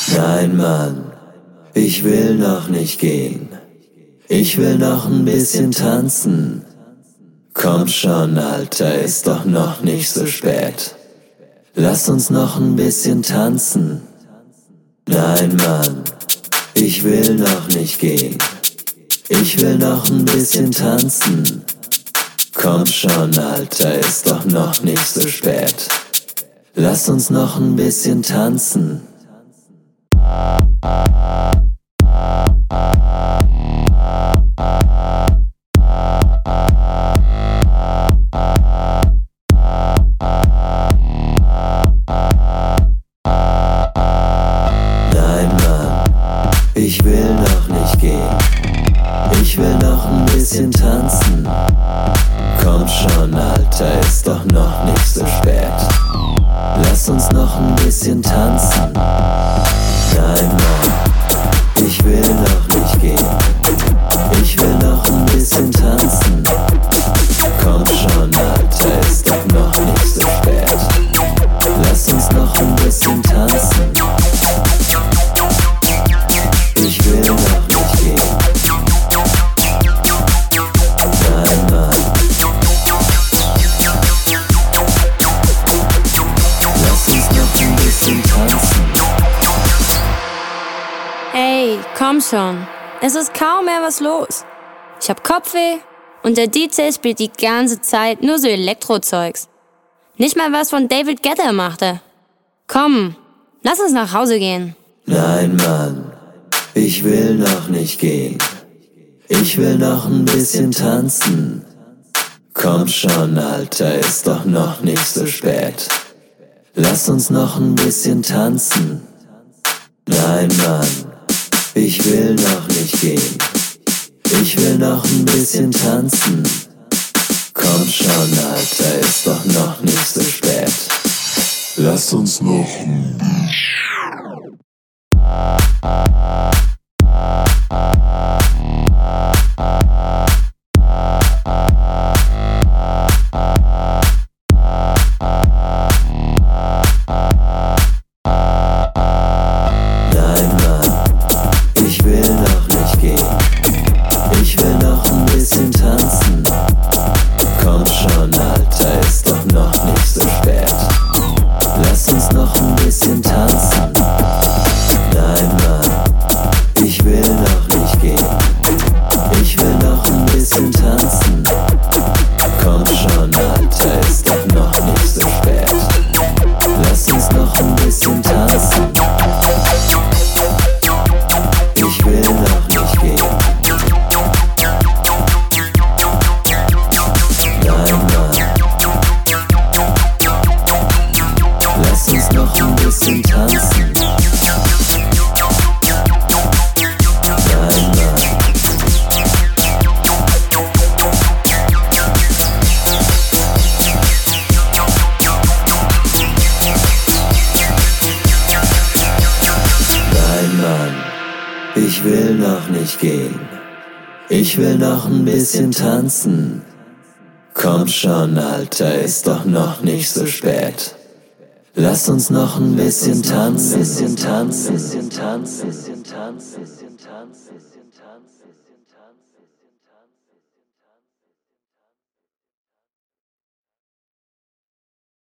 Nein, Mann, ich will noch nicht gehen. Ich will noch ein bisschen tanzen. Komm schon, Alter, ist doch noch nicht so spät. Lass uns noch ein bisschen tanzen. Nein, Mann, ich will noch nicht gehen. Ich will noch ein bisschen tanzen. Komm schon, Alter, ist doch noch nicht so spät. Lass uns noch ein bisschen tanzen. Ich will noch nicht gehen. Ich will noch ein bisschen tanzen. Komm schon, Alter, ist doch noch nicht so spät. Lass uns noch ein bisschen tanzen. Nein, Mann, ich will noch nicht gehen. Ich will noch ein bisschen tanzen. Komm schon, Alter, ist doch noch nicht so spät. Lass uns noch ein bisschen tanzen. Ich will noch nicht gehen. Nein, Mann. Lass uns noch ein bisschen tanzen. Ey, komm schon. Es ist kaum mehr was los. Ich hab Kopfweh und der DJ spielt die ganze Zeit nur so Elektrozeugs. Nicht mal was von David Guetta machte. Komm, lass uns nach Hause gehen. Nein, Mann. Ich will noch nicht gehen. Ich will noch ein bisschen tanzen. Komm schon, Alter, ist doch noch nicht so spät. Lass uns noch ein bisschen tanzen. Nein, Mann, ich will noch nicht gehen. Ich will noch ein bisschen tanzen. Komm schon, Alter, ist doch noch nicht so spät. Lass uns noch ein bisschen. Ich will noch nicht gehen. Ich will noch ein bisschen tanzen. Komm schon, Alter, ist doch noch nicht so spät. Lass uns noch ein bisschen tanzen, bisschen tanzen, bisschen tanzen, bisschen tanzen, bisschen tanzen, bisschen tanzen, bisschen tanzen.